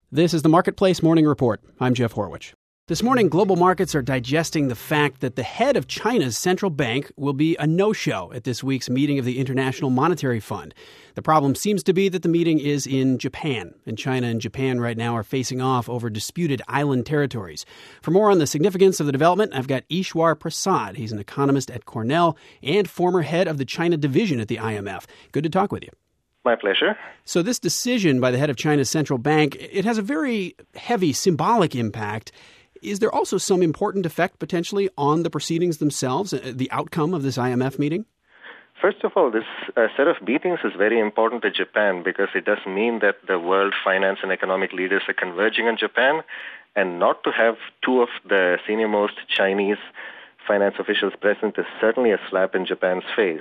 This is the Marketplace Morning Report. I'm Jeff Horwich. This morning, global markets are digesting the fact that the head of China's central bank will be a no-show at this week's meeting of the International Monetary Fund. The problem seems to be that the meeting is in Japan, and China and Japan right now are facing off over disputed island territories. For more on the significance of the development, I've got Ishwar Prasad. He's an economist at Cornell and former head of the China division at the IMF. Good to talk with you. My pleasure. So this decision by the head of China's central bank, it has a very heavy symbolic impact. Is there also some important effect potentially on the proceedings themselves, the outcome of this IMF meeting? First of all, this set of meetings is very important to Japan because it does mean that the world finance and economic leaders are converging on Japan, and not to have two of the senior-most Chinese finance officials present is certainly a slap in Japan's face.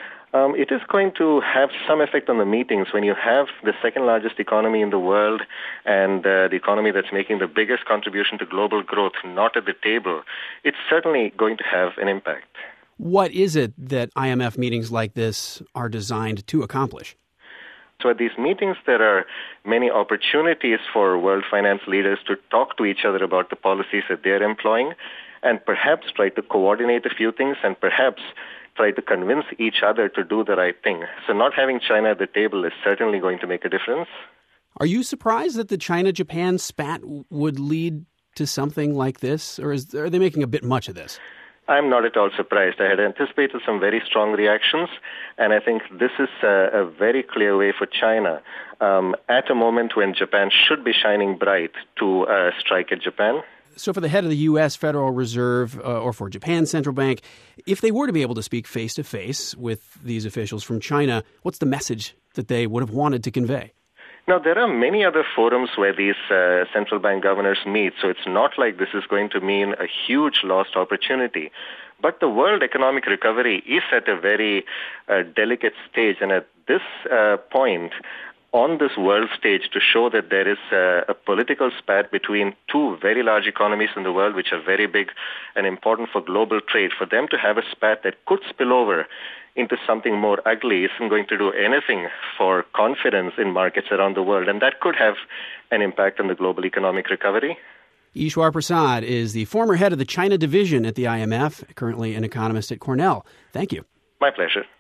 It is going to have some effect on the meetings when you have the second largest economy in the world and the economy that's making the biggest contribution to global growth not at the table. It's certainly going to have an impact. What is it that IMF meetings like this are designed to accomplish? So at these meetings, there are many opportunities for world finance leaders to talk to each other about the policies that they're employing and perhaps try to coordinate a few things and perhaps try to convince each other to do the right thing. So not having China at the table is certainly going to make a difference. Are you surprised that the China-Japan spat would lead to something like this, or are they making a bit much of this? I'm not at all surprised. I had anticipated some very strong reactions, and I think this is a very clear way for China at a moment when Japan should be shining bright to strike at Japan. So for the head of the U.S. Federal Reserve or for Japan's central bank, if they were to be able to speak face-to-face with these officials from China, what's the message that they would have wanted to convey? Now, there are many other forums where these central bank governors meet, so it's not like this is going to mean a huge lost opportunity. But the world economic recovery is at a very delicate stage, and at this point, on this world stage, to show that there is a political spat between two very large economies in the world, which are very big and important for global trade, for them to have a spat that could spill over into something more ugly isn't going to do anything for confidence in markets around the world, and that could have an impact on the global economic recovery. Ishwar Prasad is the former head of the China division at the IMF, currently an economist at Cornell. Thank you. My pleasure.